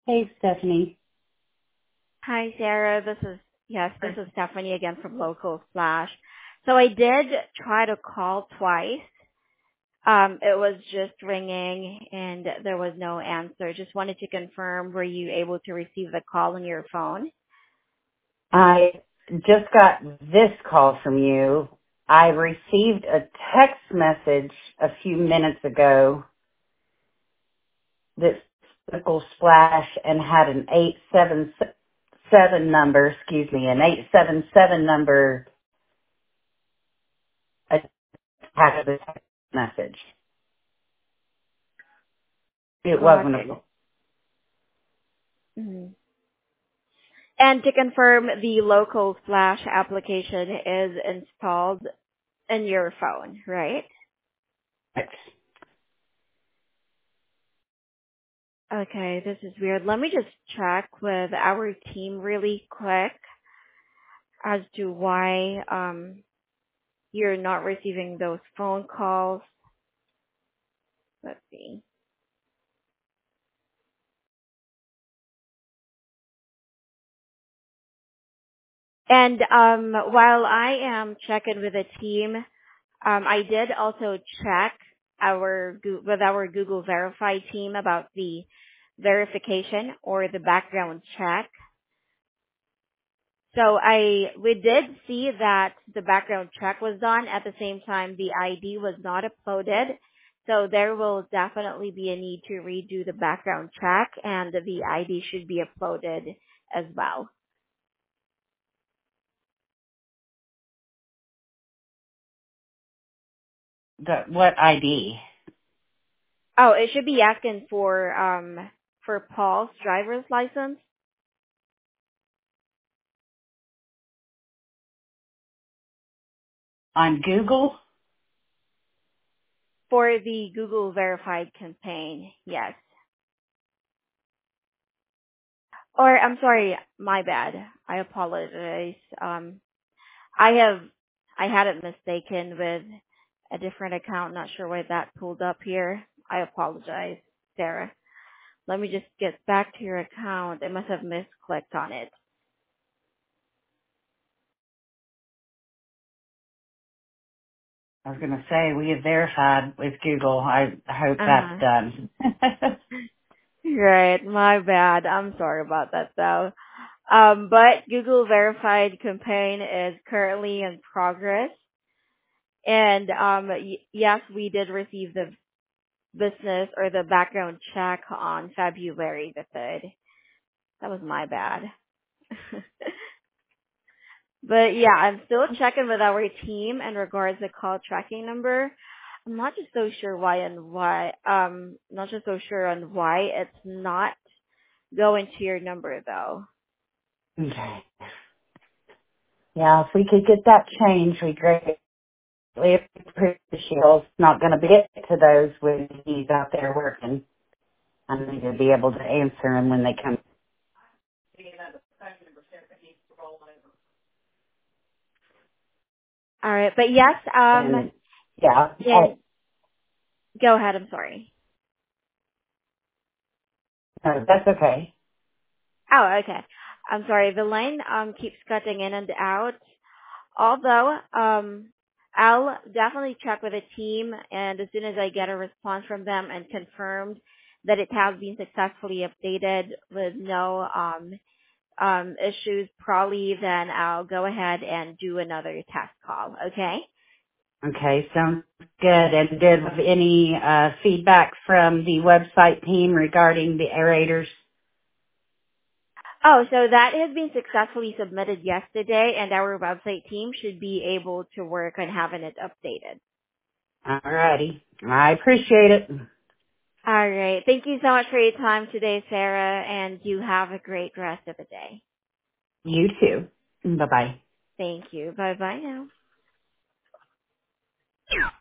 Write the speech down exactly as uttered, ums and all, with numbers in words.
Hey, Stephanie. Hi, Sarah. This is, yes, this is Stephanie again from Local Flash. So I did try to call twice. Um, it was just ringing and there was no answer. Just wanted to confirm, were you able to receive the call on your phone? I just got this call from you. I received a text message a few minutes ago that Local Splash and had an eight seven seven number, excuse me, an eight seven seven number attached to the text message. It Got wasn't a, it. Mhm. And to confirm, the Local Flash application is installed in your phone, right? Okay, this is weird. Let me just check with our team really quick as to why um you're not receiving those phone calls. Let's see. And um while I am checking with the team, um I did also check our Goo- with our Google Verify team about the verification or the background check. So I we did see that the background check was done. At the same time, the I D was not uploaded. So there will definitely be a need to redo the background check, and the I D should be uploaded as well. the, what I D? Oh, it should be asking for um for Paul's driver's license On Google? for the Google verified campaign. Yes. Or I'm sorry, my bad. I apologize. Um I have, I had it mistaken with a different account. Not sure why that pulled up here. I apologize, Sarah. Let me just get back to your account. I must have misclicked on it. I was going to say, we have verified with Google. I hope that's Uh-huh. done. Right, my bad. I'm sorry about that though. Um, but Google verified campaign is currently in progress. And um, y- yes, we did receive the business or the background check on February the third. That was my bad. But yeah, I'm still checking with our team in regards to call tracking number. I'm not just so sure why and why, um, not just so sure on why it's not going to your number though. Okay. Yeah, if we could get that changed, we greatly appreciate it. Not going to be get to those when he's out there working. I need to be able to answer him when they come Alright, but yes, um, in. Yeah, yeah, I, go ahead, I'm sorry. no, that's okay. Oh, okay. I'm sorry, the line, um, keeps cutting in and out. Although, um, I'll definitely check with the team, and as soon as I get a response from them and confirmed that it has been successfully updated with no um, um, issues, probably then I'll go ahead and do another test call. Okay? Okay, sounds good. And did you have any uh, feedback from the website team regarding the aerators? Oh, so that has been successfully submitted yesterday, and our website team should be able to work on having it updated. All righty. I appreciate it. All right. Thank you so much for your time today, Sarah, and you have a great rest of the day. You too. Bye-bye. Thank you. Bye bye now.